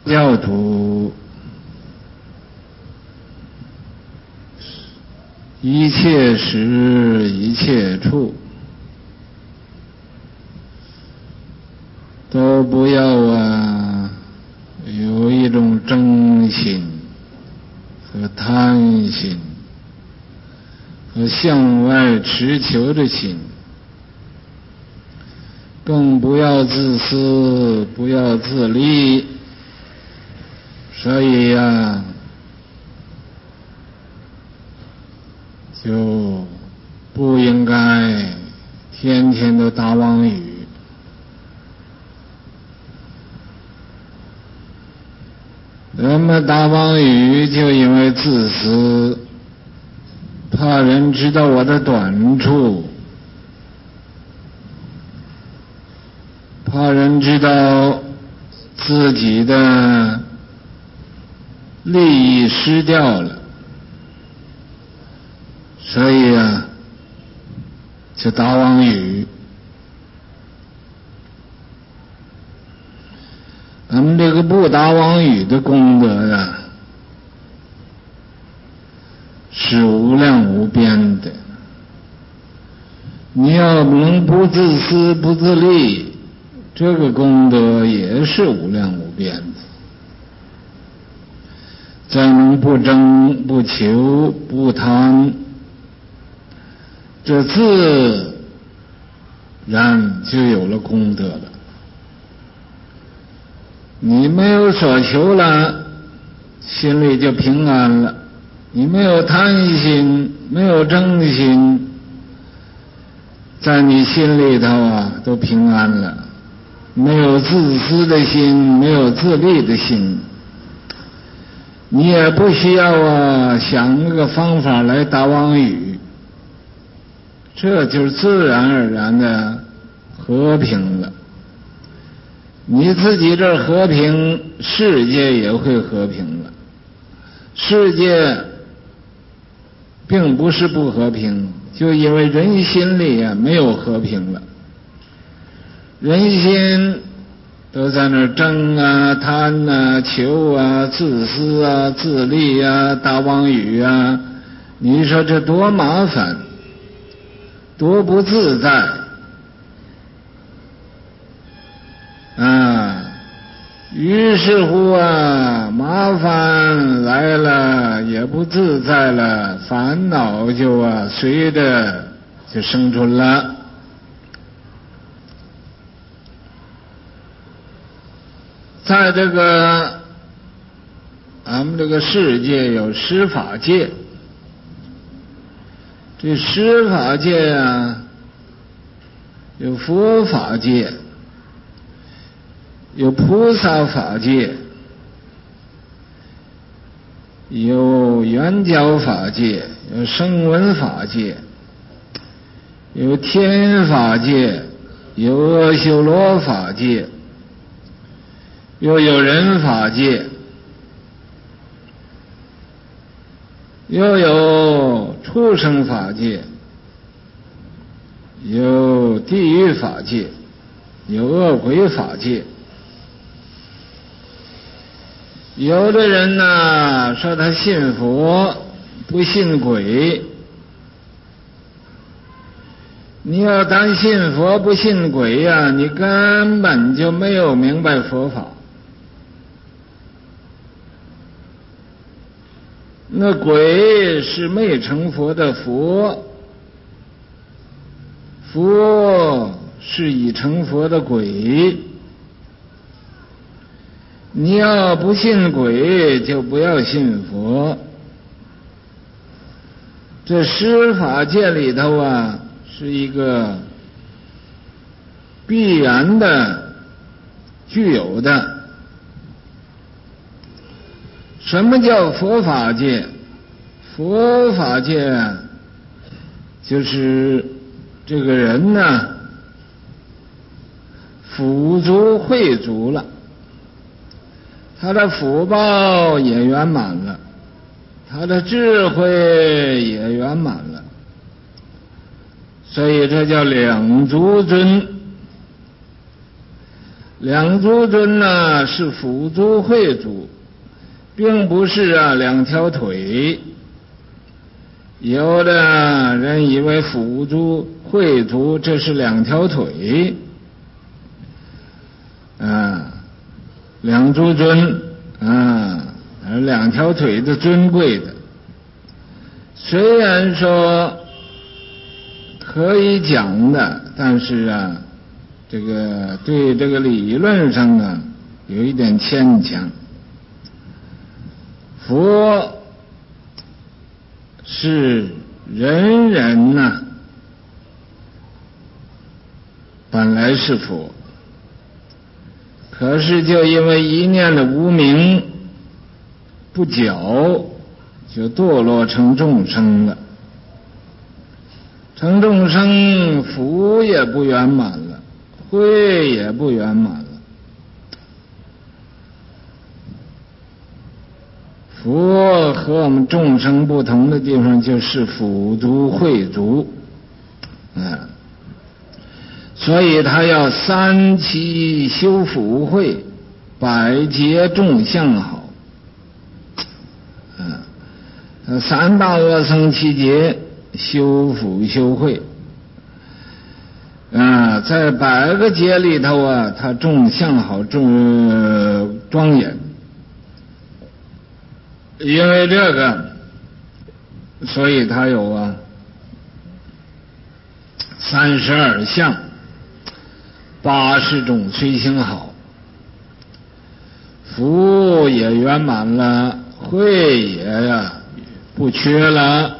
教徒一切时一切处都不要有一种争心和贪心和向外持求的心，更不要自私，不要自利。所以就不应该天天都打妄语。人们打妄语就因为自私，怕人知道我的短处，怕人知道自己的利益失掉了，所以就打妄语。咱们这个不打妄语的功德是无量无边的。你要能不自私不自利，这个功德也是无量无边的。再能不争不求不贪，这自然就有了功德了。你没有所求了，心里就平安了。你没有贪心，没有争心，在你心里头都平安了。没有自私的心，没有自利的心，你也不需要想一个方法来打妄语，这就是自然而然的和平了。你自己这儿和平，世界也会和平了。世界并不是不和平，就因为人心里没有和平了。人心都在那儿争贪求自私自利打妄语你说这多麻烦，多不自在于是乎麻烦来了，也不自在了，烦恼就随着就生出了。在这个咱们这个世界有十法界，这十法界有佛法界，有菩萨法界，有圆教法界，有声闻法界，有天法界，有阿修罗法界，又有人法界，又有畜生法界，有地狱法界，有恶鬼法界。有的人说他信佛不信鬼，你要单信佛不信鬼你根本就没有明白佛法。那鬼是未成佛的佛，佛是已成佛的鬼。你要不信鬼，就不要信佛。这十法界里头是一个必然的具有的。什么叫佛法界？佛法界就是这个人福足慧足了，他的福报也圆满了，他的智慧也圆满了，所以这叫两足尊。 两足尊呢是辅足会足，并不是两条腿。有的人以为辅足会足这是两条腿，两足尊两条腿的尊贵的。虽然说可以讲的，但是这个对这个理论上有一点牵强。佛是人人本来是佛，可是就因为一念的无明不觉，就堕落成众生了。成众生，福也不圆满了，慧也不圆满了。佛和我们众生不同的地方就是辅足慧足，所以他要三期修辅慧，百劫众相好。三大阿僧祇劫修辅修慧，在100个劫里头他众相好，众庄严。因为这个，所以他有32相，80种随行好，福也圆满了，慧也不缺了。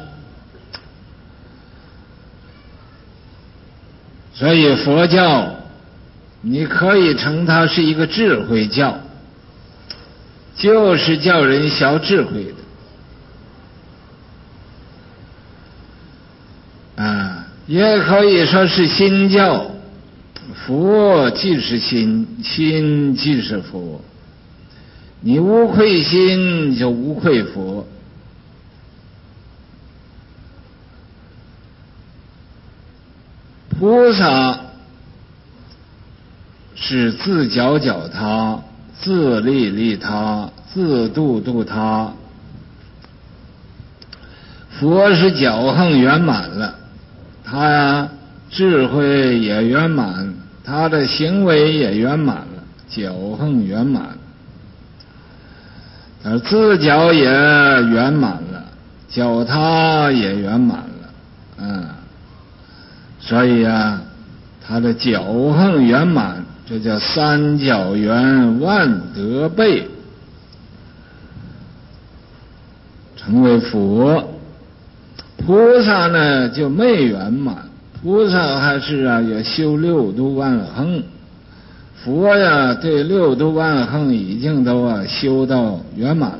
所以佛教你可以称它是一个智慧教，就是叫人学智慧的。也可以说是心教，佛即是心，心即是佛，你无愧心就无愧佛。菩萨是自脚脚他，自利利他，自度度他。佛是脚横圆满了，他智慧也圆满，他的行为也圆满了，脚横圆满。他自脚也圆满了，脚他也圆满了。所以他的脚横圆满，这叫三角圆万德备，成为佛。菩萨呢就没圆满，菩萨还是也修6度万恒，佛对6度万恒已经都修到圆满了。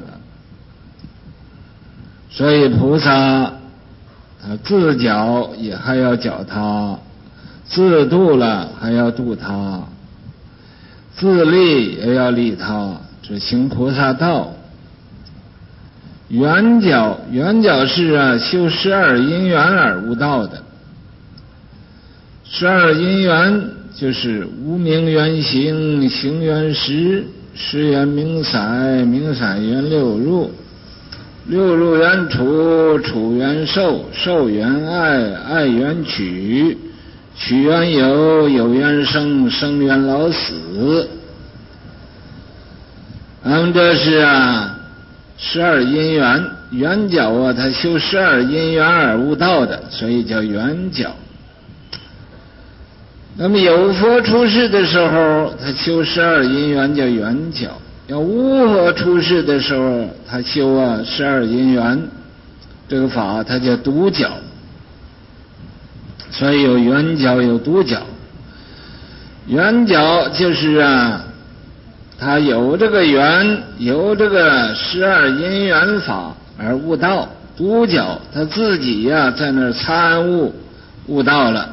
所以菩萨他自脚也还要脚他，自度了还要度他，自利也要利他，这行菩萨道。圆角是修12因缘而悟道的。12因缘就是无明缘行，行缘识，识缘名色，名色缘六入，六入缘处，处缘受，受缘爱，爱缘取，取缘有，有缘生，生缘老死。这是12因缘，圆角他修12因缘而悟道的，所以叫圆角。那么有佛出世的时候，他修12因缘叫圆角；要无佛出世的时候，他修12因缘这个法，他叫独角。所以有圆角有独角。圆角就是他有这个缘，有这个12因缘法而悟道。独角他自己在那儿参悟悟道了。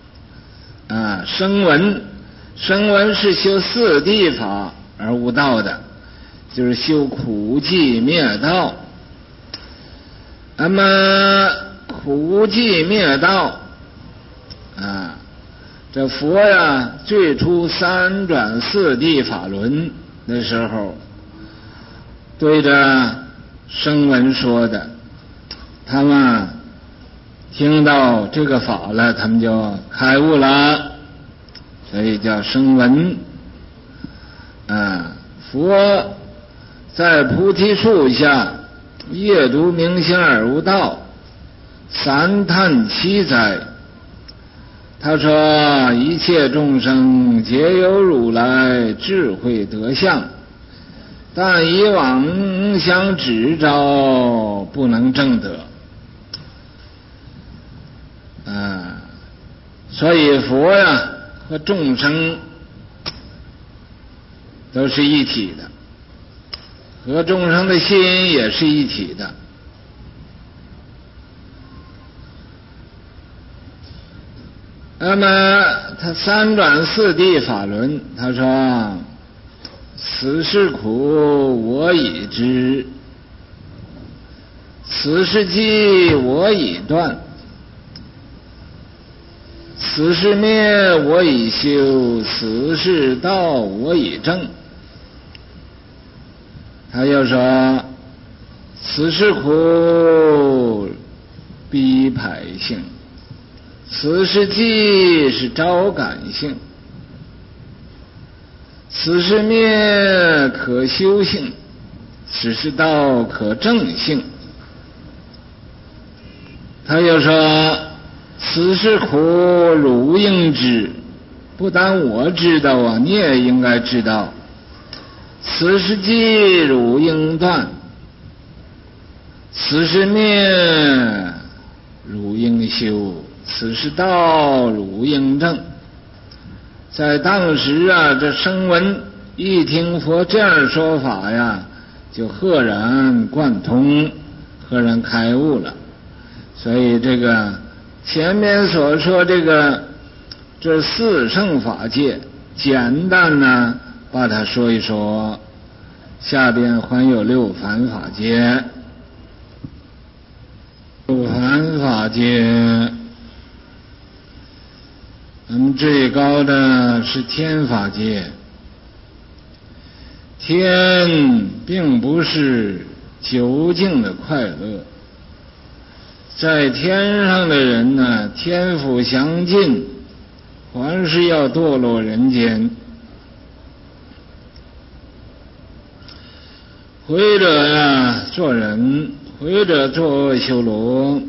声闻是修4谛法而悟道的，就是修苦寂灭道。那么苦寂灭道这佛呀最初三转四谛法轮的时候，对着声闻说的，他们听到这个法了，他们就开悟了，所以叫声闻。佛在菩提树下夜读明心而无道，三叹七灾。他说一切众生皆有如来智慧德相，但以妄想执照不能证得。所以佛呀和众生都是一体的，和众生的心也是一体的。那么他三转四谛法轮，他说此事苦我已知，此事寂我已断，此事灭我已修，此事道我已证。他又说此事苦逼排性，此事寂是招感性，此事灭可修性，此事道可证性。他又说此事苦汝应知，不但我知道啊，你也应该知道。此事寂汝应断，此事灭汝应修，此事道汝应证。在当时啊，这声闻一听佛这样说法呀，就赫然贯通，赫然开悟了。所以这个前面所说这四圣法界，简单呢把它说一说。下边还有六凡法界。六凡法界最高的是天法界。天并不是究竟的快乐，在天上的人呢，天福享尽，还是要堕落人间，或者呀做人，或者做修罗，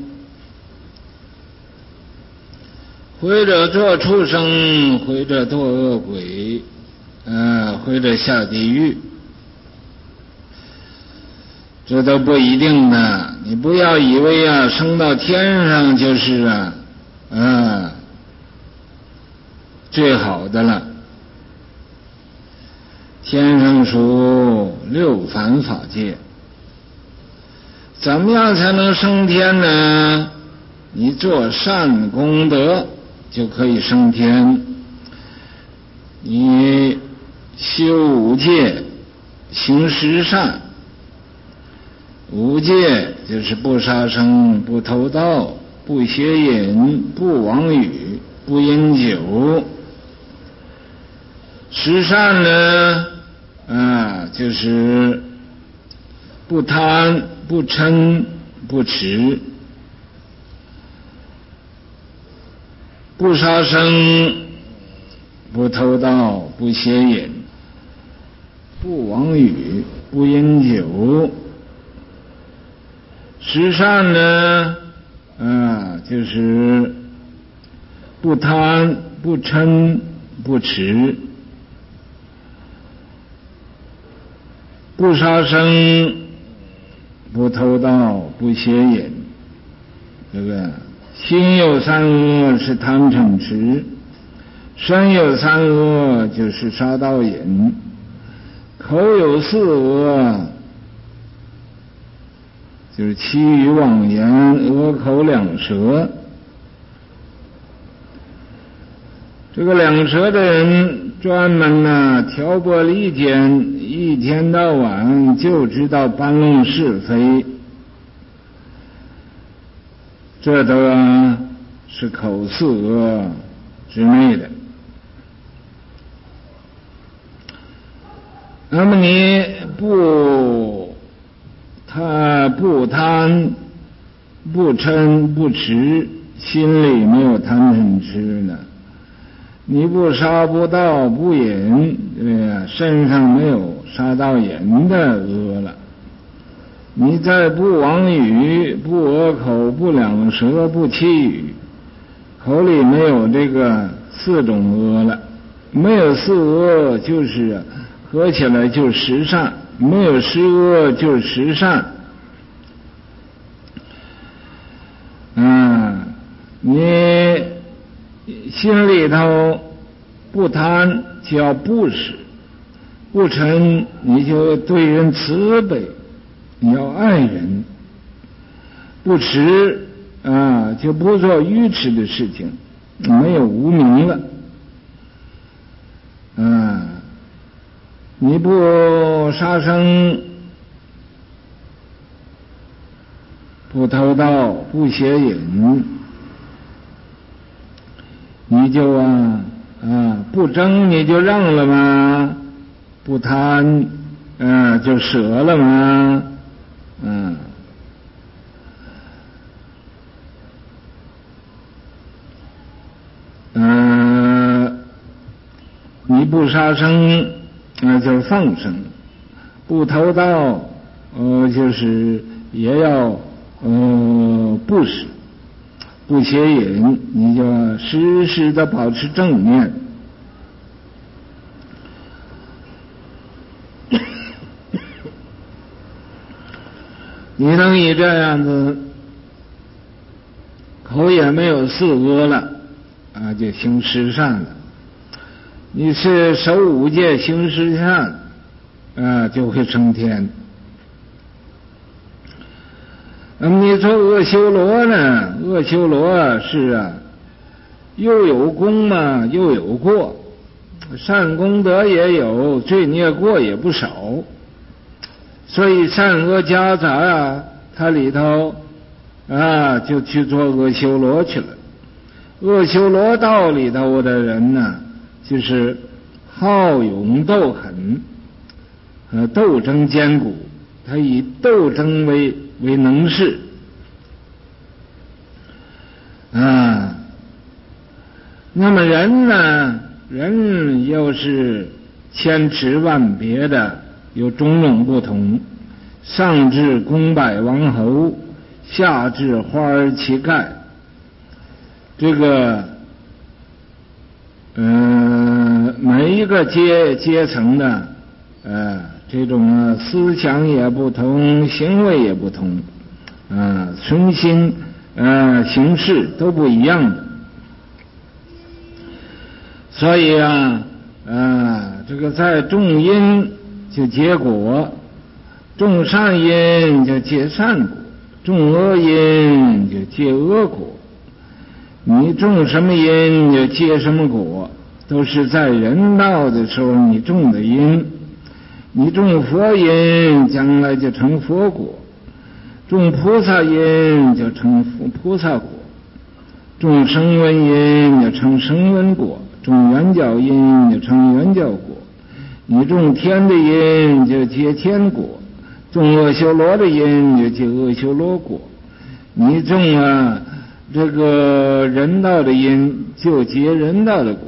或者做畜生，或者做恶鬼，或者下地狱，这都不一定的。你不要以为啊升到天上就是最好的了。天上属六凡法界，怎么样才能升天呢？你做善功德就可以升天，你修五戒，行十善。五戒就是不杀生，不偷盗，不邪淫，不妄语，不饮酒。十善呢就是不贪，不嗔，不痴，不杀生，不偷盗，不邪淫，不妄语，不饮酒。十善呢就是不贪，不嗔，不痴，不杀生，不偷盗，不邪淫。这个心有三恶是贪嗔痴，身有三恶就是杀盗淫，口有四恶就是欺语妄言，恶口两舌。这个两舌的人专门挑拨离间，一天到晚就知道搬弄是非，这都是口四恶之内的。 那么你不贪不嗔不痴，心里没有贪嗔痴了，你不杀不盗不淫，身上没有杀盗淫的恶了，你再不妄语不恶口不两舌不绮语，口里没有这个4种恶了，没有4恶就是合起来就10善，没有10恶就是10善。你心里头不贪叫布施，不嗔你就对人慈悲，你要爱人，不痴就不做愚痴的事情，没有无明了。你不杀生，不偷盗，不邪淫，你就不争你就让了吗？不贪就舍了吗？你不杀生就是放生，不偷盗就是也要布施，不邪淫，你就时时的保持正念。你能以这样子，口也没有4恶了就行10善了。你是守5戒行10善就会升天。那么你说阿修罗呢？阿修罗是又有功嘛，又有过，善功德也有，罪孽过也不少，所以善恶夹杂他里头就去做阿修罗去了。阿修罗道里头的人呢，就是好勇斗狠，斗争坚固，他以斗争为能事那么人呢，人又是千池万别的，有种种不同，上至公百王侯，下至花儿乞丐，这个每一个阶层的这种思想也不同，行为也不同存心行事都不一样的。所以这个在种因就结果，种善因就结善果，种恶因就结恶果。你种什么因就结什么果，都是在人道的时候你种的因。你种佛因将来就成佛果，种菩萨因就成菩萨果，种声闻因就成声闻果，种圆教因就成圆教果。你种天的因就结天果，种阿修罗的因就结阿修罗果。你种这个人道的因就结人道的果。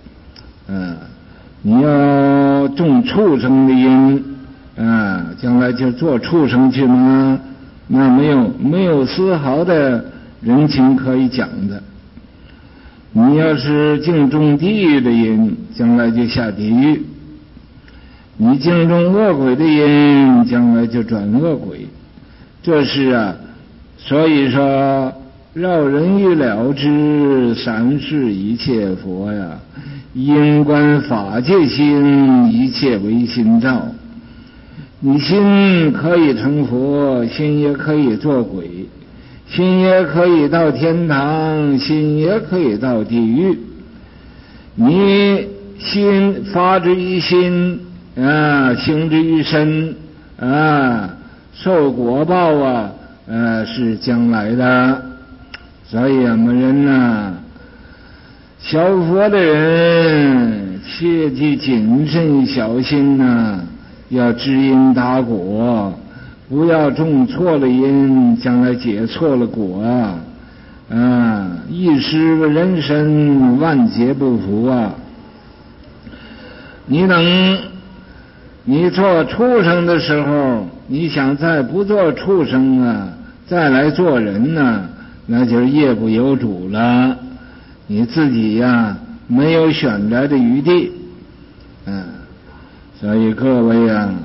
你要种畜生的因将来就做畜生去吗？那没有丝毫的人情可以讲的。你要是净种地狱的因，将来就下地狱。你净种恶鬼的因，将来就转恶鬼。这是所以说绕人欲了之，三世一切佛呀，因观法界心，一切为心造。你心可以成佛，心也可以做鬼，心也可以到天堂，心也可以到地狱。你心发之于心行之于身受果报是将来的。所以我们人小佛的人切记谨慎小心要知因达果，不要种错了因，将来结错了果一失人身，万劫不复啊！你做畜生的时候，你想再不做畜生再来做人那就是业不由主了，你自己没有选择的余地所以各位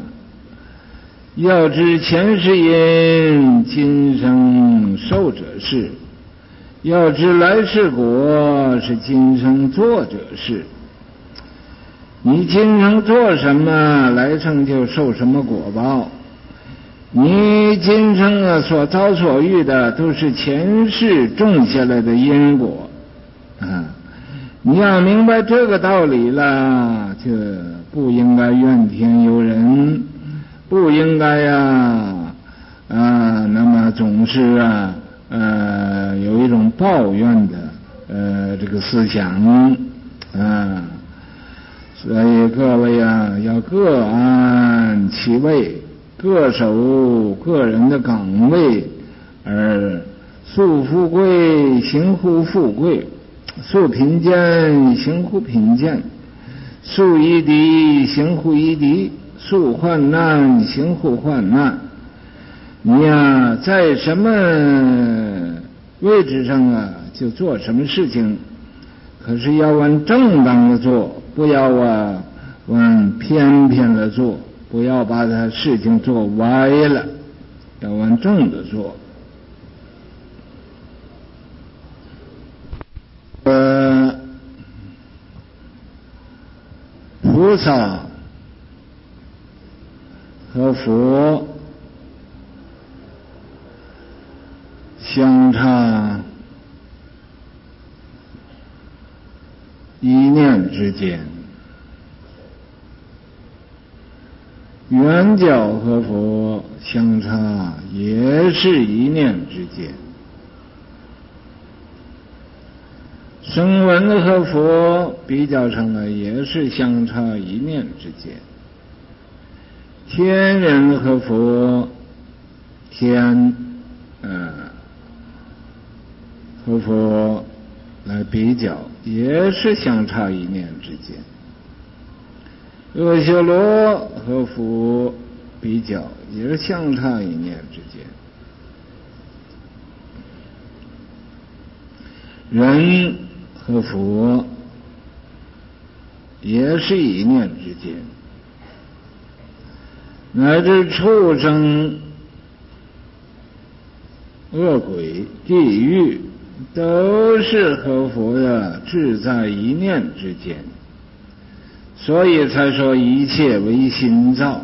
要知前世因，今生受者是；要知来世果，是今生做者是。你今生做什么，来生就受什么果报。你今生所遭所遇的，都是前世种下来的因果你要明白这个道理了，就不应该怨天尤人，不应该那么总是有一种抱怨的这个思想所以各位要各安其位，各守个人的岗位，而素富贵行乎富贵，素贫贱行乎贫贱，素夷狄行乎夷狄，素患难行乎患难。你在什么位置上就做什么事情，可是要往正当的做，不要往偏的做，不要把它事情做歪了，要往正的做。菩萨和佛相差一念之间，圆教和佛相差也是一念之间，声闻和佛比较上来也是相差一念之间，天人和佛和佛来比较也是相差一念之间，阿修罗和佛比较也是相差一念之间，人和佛也是一念之间，乃至畜生、恶鬼、地狱都是和佛志在一念之间，所以才说一切为心造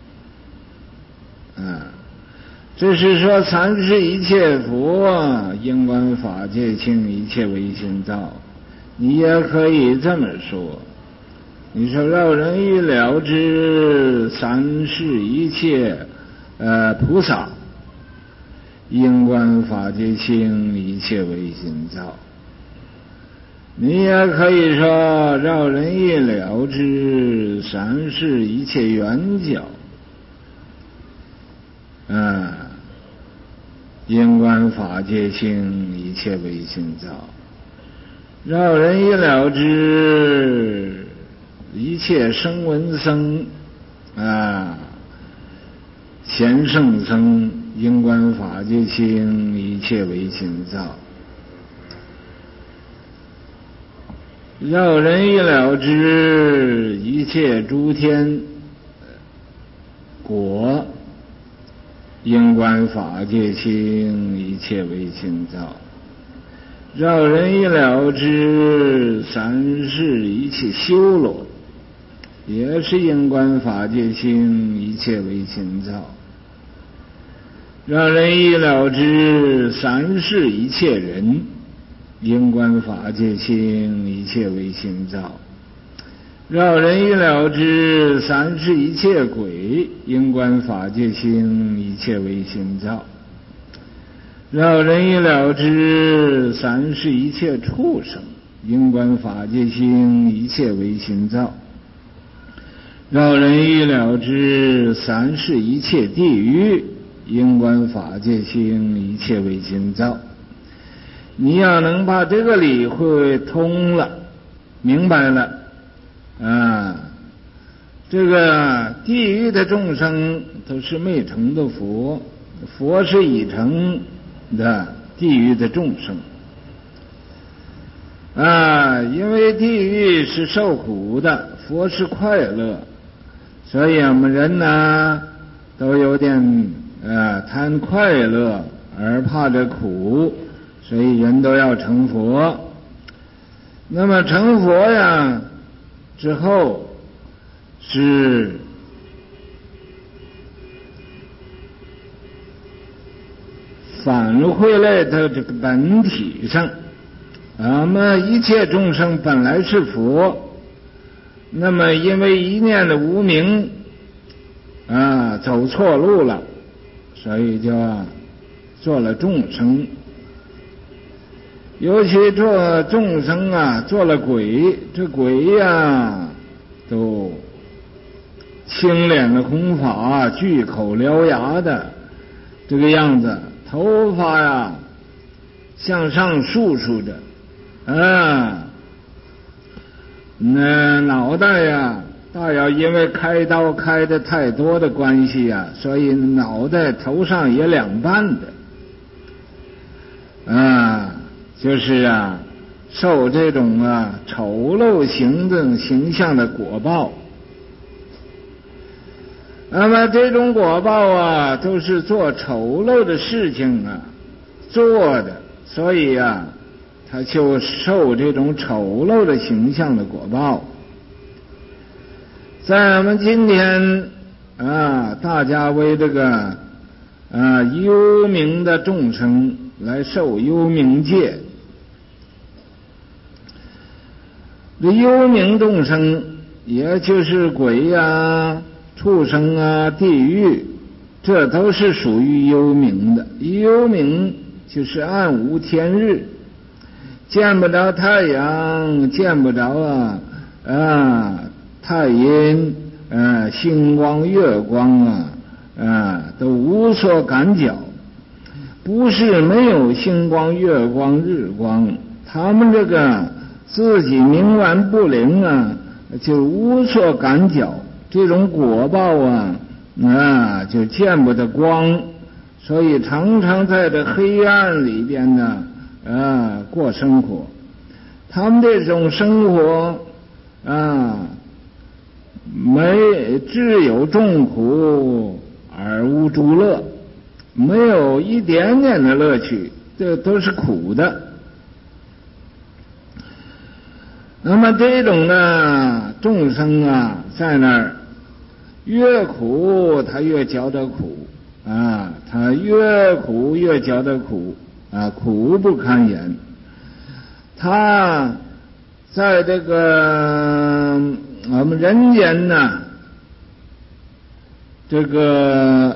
这是说三世一切佛，因观法界性，一切为心造。你也可以这么说，你说绕人欲了知，三世一切菩萨，因观法界性，一切为心造。你也可以说绕人欲了知，三世一切圆教因观法界性，一切为心造。绕人欲了知，一切声闻僧贤圣僧，因观法界性，一切为心造。绕人欲了知，一切诸天果，因观法界性，一切为心造。绕人欲了知，三世一切修罗，也是因观法界性，一切为心造。绕人欲了知，三世一切人，因观法界性，一切为心造。绕人欲了知，三世一切鬼，因观法界性，一切为心造。绕人欲了知，三世一切畜生，因观法界性，一切为心造。 饶人欲了之，三世一切地狱，因观法界性，一切为心造。你要能把这个理会通了，明白了这个地狱的众生都是没成的佛，佛是已成的地狱的众生因为地狱是受苦的，佛是快乐，所以我们人呢都有点贪快乐而怕着苦，所以人都要成佛。那么成佛呀之后是返回来的这个本体上，那么一切众生本来是佛，那么因为一念的无明走错路了，所以就做了众生。尤其做众生做了鬼，这鬼都清廉的弘法，巨口獠牙的这个样子，头发向上竖竖着那脑袋大要因为开刀开的太多的关系所以脑袋头上也两半的就是受这种丑陋形象的果报。那么这种果报都是做丑陋的事情做的，所以他就受这种丑陋的形象的果报。在我们今天大家为这个幽冥的众生来受幽冥戒。这幽冥众生也就是鬼畜生地狱，这都是属于幽冥的。幽冥就是暗无天日，见不着太阳，见不着太阴星光月光都无所感觉。不是没有星光月光日光，他们这个自己冥顽不灵就无所感觉，这种果报就见不得光，所以常常在这黑暗里边过生活。他们这种生活只有众苦而无诸乐，没有一点点的乐趣，这都是苦的。那么这种众生在那儿越苦他越觉得苦他越苦越觉得苦苦不堪言。他在这个我们人间这个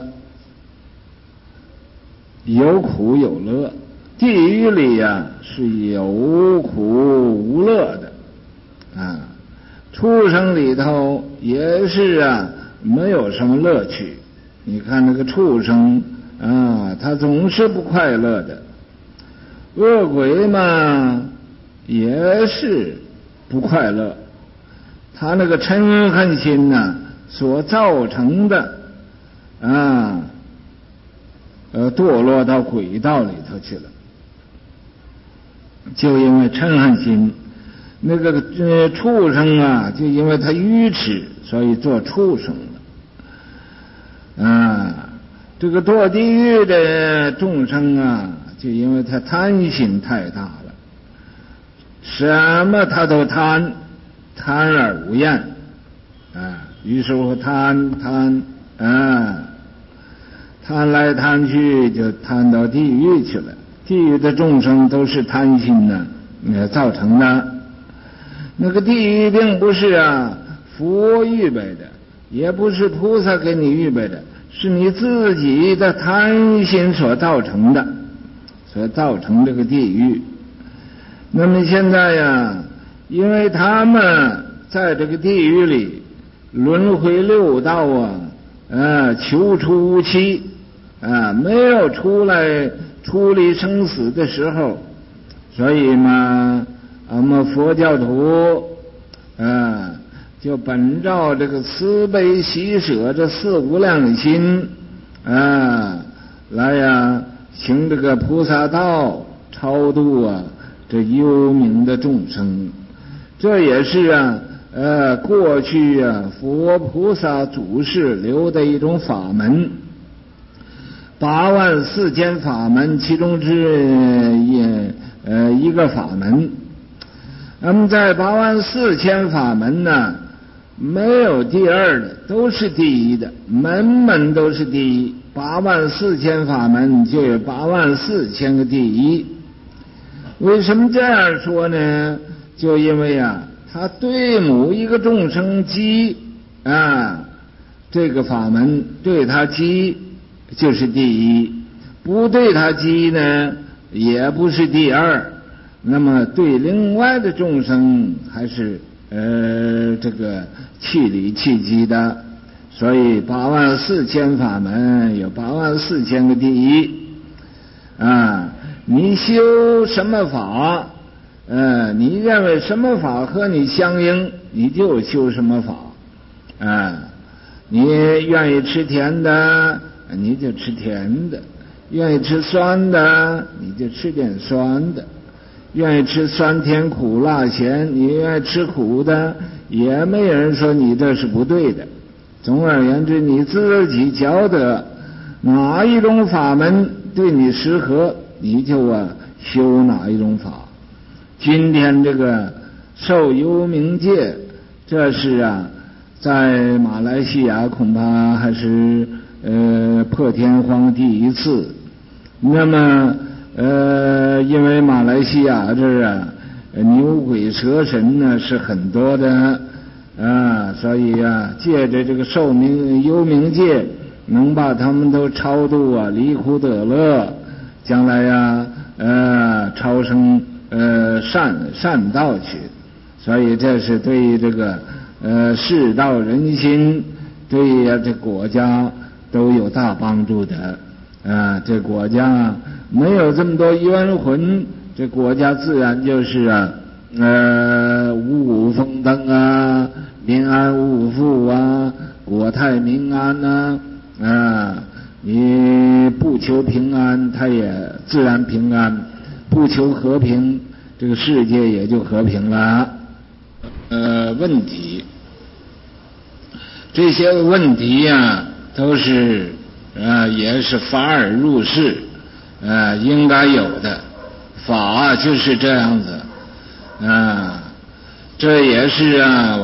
有苦有乐，地狱里是有苦无乐的畜生里头也是没有什么乐趣。你看那个畜生他总是不快乐的。恶鬼嘛也是不快乐，他那个嗔恨心所造成的堕落到鬼道里头去了，就因为嗔恨心。那个畜生就因为他愚痴，所以做畜生了这个堕地狱的众生就因为他贪心太大了，什么他都贪而无厌于是乎贪来贪去，就贪到地狱去了。地狱的众生都是贪心造成的。那个地狱并不是佛预备的，也不是菩萨给你预备的，是你自己的贪心所造成的，所造成这个地狱。那么现在因为他们在这个地狱里轮回六道求出无期没有出来出离生死的时候，所以嘛，我们佛教徒就本照这个慈悲喜舍这四无量心来行这个菩萨道，超度这幽冥的众生。这也是过去佛菩萨祖师留的一种法门，84000法门其中之一个法门。那么在84000法门呢，没有第二的，都是第一的，门门都是第一。84000法门就有84000个第一。为什么这样说呢？就因为他对某一个众生积这个法门对他积就是第一，不对他积呢也不是第二。那么对另外的众生还是这个气理气机的。所以84000法门有84000个第一你修什么法你认为什么法和你相应，你就修什么法你愿意吃甜的你就吃甜的，愿意吃酸的你就吃点酸的，愿意吃酸甜苦辣咸，你愿意吃苦的，也没人说你这是不对的。总而言之，你自己觉得哪一种法门对你适合，你就修哪一种法。今天这个受幽冥戒，这是在马来西亚恐怕还是破天荒第一次。那么因为马来西亚这牛鬼蛇神呢是很多的所以借着这个受幽冥戒，能把他们都超度离苦得乐，将来超生善道去。所以这是对于这个世道人心，对于这国家都有大帮助的这国家没有这么多冤魂，这国家自然就是五谷丰登民安物富国泰民安你不求平安，它也自然平安；不求和平，这个世界也就和平了。问题，这些问题都是也是法尔入世应该有的，法就是这样子这也是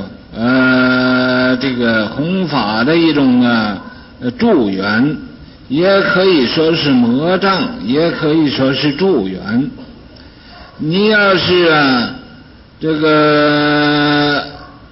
这个弘法的一种助缘，也可以说是魔障，也可以说是助缘。你要是这个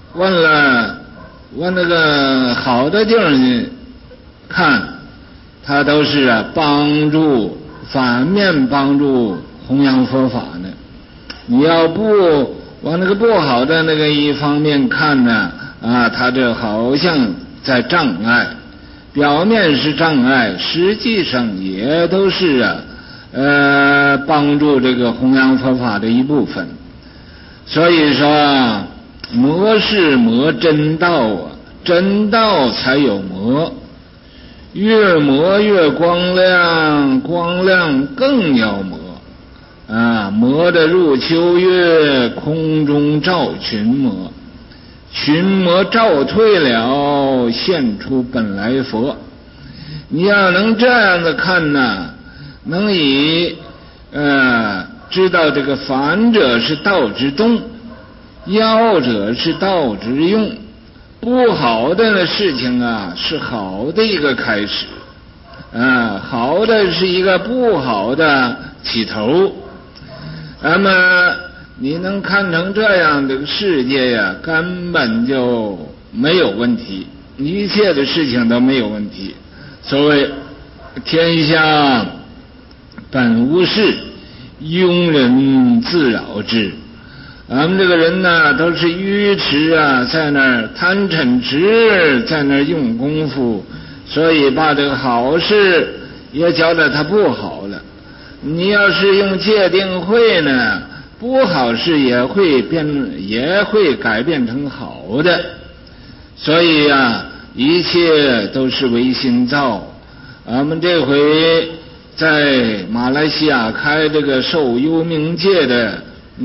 往那个好的地方看，它都是帮助，反面帮助弘扬佛法呢。你要不往那个不好的那个一方面看呢它这好像在障碍，表面是障碍，实际上也都是帮助这个弘扬佛法的一部分。所以说魔是魔真道真道才有魔，越魔越光亮，光亮更要魔魔的入秋月，空中照群魔，群魔照退了，现出本来佛。你要能这样的看呢，能以知道这个反者是道之动，要者是道之用，不好的事情是好的一个开始好的是一个不好的起头。那么你能看成这样，这个世界根本就没有问题，一切的事情都没有问题。所谓天下本无事，庸人自扰之俺们这个人呢，都是愚痴啊，在那儿贪嗔痴，在那儿用功夫，所以把这个好事也觉得它不好了。你要是用戒定慧呢，不好事也会改变成好的。所以啊，一切都是唯心造。俺们这回在马来西亚开这个受幽冥界的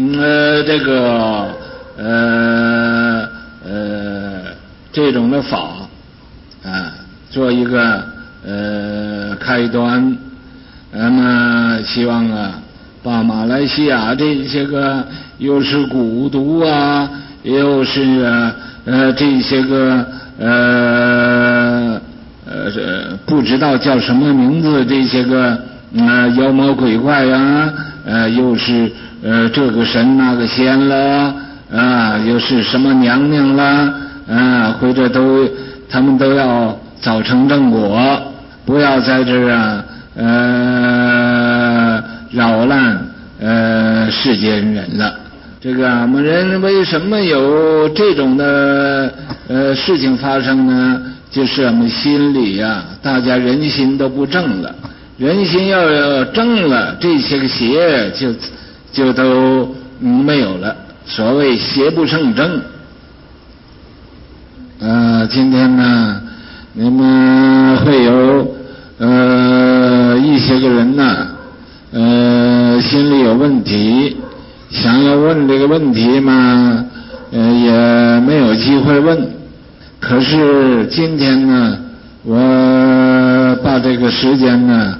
这种的法啊，做一个开端。那么希望啊，把马来西亚这些个又是蛊毒啊，又是这些个不知道叫什么名字，这些个妖魔鬼怪啊，又是这个神那个仙了啊，又是什么娘娘了啊，或者他们都要早成正果，不要在这儿扰乱世间人了。这个我们人为什么有这种的事情发生呢？就是我们心里啊，大家人心都不正了。人心要正了，这些个邪就都没有了。所谓邪不胜正。今天呢，你们会有一些个人呢，心里有问题，想要问这个问题嘛，也没有机会问。可是今天呢，我把这个时间呢，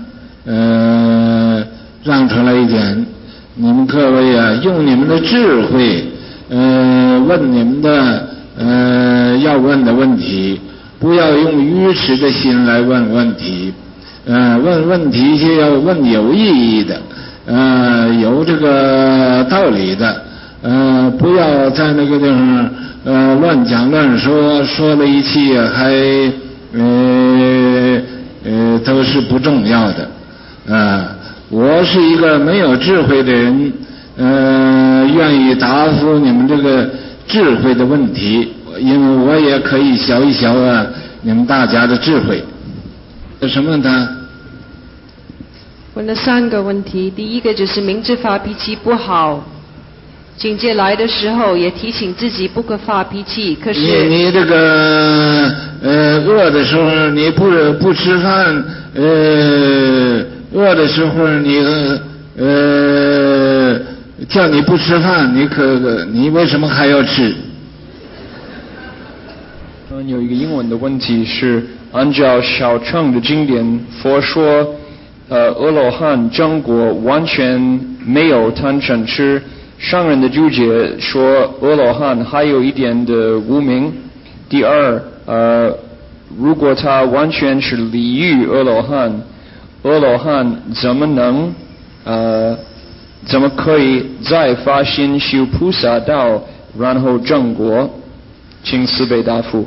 让出来一点，你们各位啊，用你们的智慧，问你们的要问的问题，不要用愚痴的心来问问题。问问题就要问有意义的，有这个道理的，不要在那个地方乱讲乱说，说了一气还都是不重要的。我是一个没有智慧的人，愿意答复你们这个智慧的问题，因为我也可以学一学你们大家的智慧。什么呢？ 问了3个问题。第一个就是明知发脾气不好，境界来的时候也提醒自己不可发脾气，可是你这个饿的时候你不吃饭，饿的时候你叫你不吃饭，你为什么还要吃？ 有一个英文的问题是，按照小乘的经典，佛说阿罗汉正果完全没有贪嗔痴，上人的注解说阿罗汉还有一点的无明。第二，如果他完全是离欲阿罗汉怎么可以再发心修菩萨道，然后正果？请慈悲答复。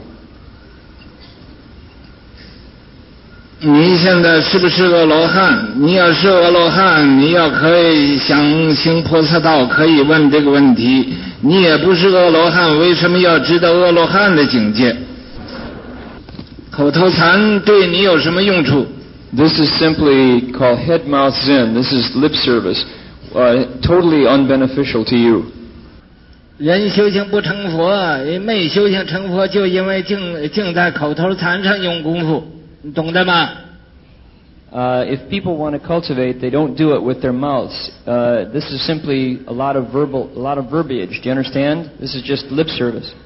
你现在是不是阿罗汉？你要是阿罗汉，你要可以想行菩萨道，可以问这个问题。你也不是阿罗汉，为什么要知道阿罗汉的境界？口头禅对你有什么用处？ This is simply called head mouth zen. This is lip service, totally unbeneficial to you. 人修行不成佛，没修行成佛，就因为净在口头禅上用功夫。你懂得吗？ If people want to cultivate, they don't do it with their mouths. This is simply a lot of verbiage. Do you understand? This is just lip service.